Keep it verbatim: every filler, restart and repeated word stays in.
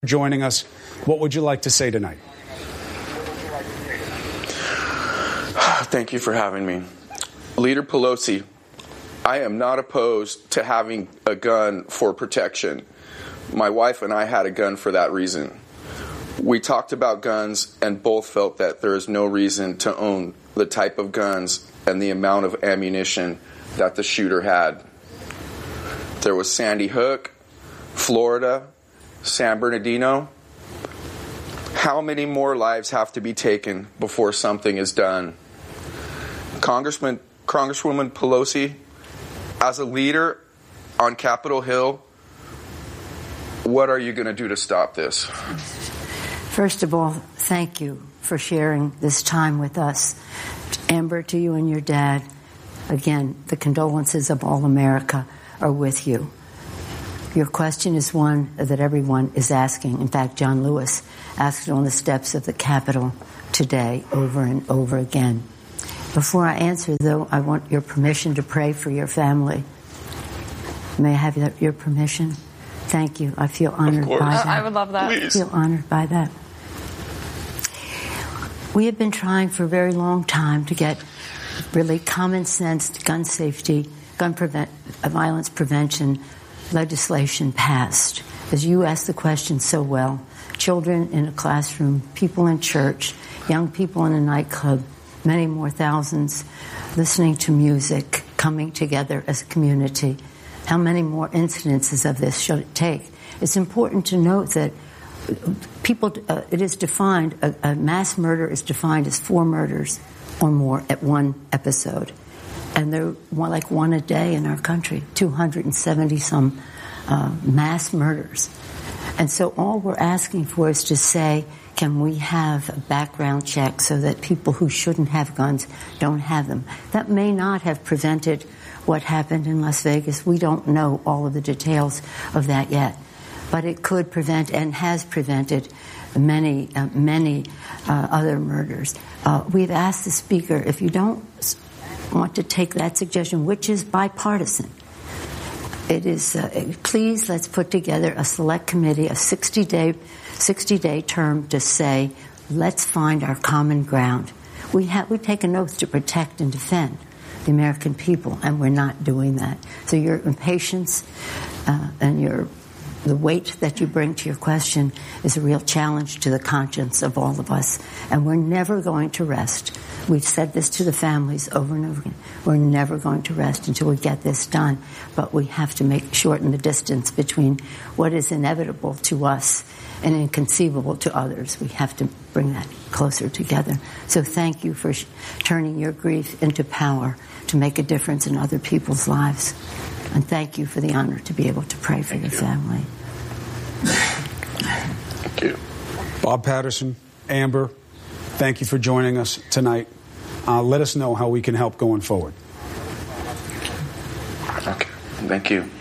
Joining us. What would you like to say tonight? Thank you for having me. Leader Pelosi, I am not opposed to having a gun for protection. My wife and I had a gun for that reason. We talked about guns and both felt that there is no reason to own the type of guns and the amount of ammunition that the shooter had. There was Sandy Hook, Florida, San Bernardino. How many more lives have to be taken before something is done? Congressman, Congresswoman Pelosi, as a leader on Capitol Hill, what are you going to do to stop this? First of all, thank you for sharing this time with us. Amber, to you and your dad, again, the condolences of all America are with you. Your question is one that everyone is asking. In fact, John Lewis asked it on the steps of the Capitol today over and over again. Before I answer, though, I want your permission to pray for your family. May I have your permission? Thank you. I feel honored by that. I would love that. Please. I feel honored by that. We have been trying for a very long time to get really common sense gun safety, gun prevent, violence prevention legislation passed. As you asked the question so well, children in a classroom, people in church, young people in a nightclub, many more thousands listening to music, coming together as a community. How many more incidences of this should it take? It's important to note that people, uh, it is defined, a, a mass murder is defined as four murders or more at one episode. And they're more like one a day in our country, two hundred seventy some uh, mass murders. And so all we're asking for is to say, can we have a background check so that people who shouldn't have guns don't have them? That may not have prevented what happened in Las Vegas. We don't know all of the details of that yet. But it could prevent and has prevented many, uh, many uh, other murders. Uh, we've asked the Speaker, if you don't want to take that suggestion, which is bipartisan, it is, uh, please let's put together a select committee, a sixty-day sixty-day term to say, let's find our common ground. We have, we take an oath to protect and defend the American people, and we're not doing that. So your impatience uh, and your the weight that you bring to your question is a real challenge to the conscience of all of us, and we're never going to rest. We've said this to the families over and over again. We're never going to rest until we get this done, but we have to make shorten the distance between what is inevitable to us and inconceivable to others. We have to bring that closer together. So thank you for sh- turning your grief into power to make a difference in other people's lives. And thank you for the honor to be able to pray for thank your you. family. Thank you. Bob Patterson, Amber, thank you for joining us tonight. Uh, let us know how we can help going forward. Okay. Thank you.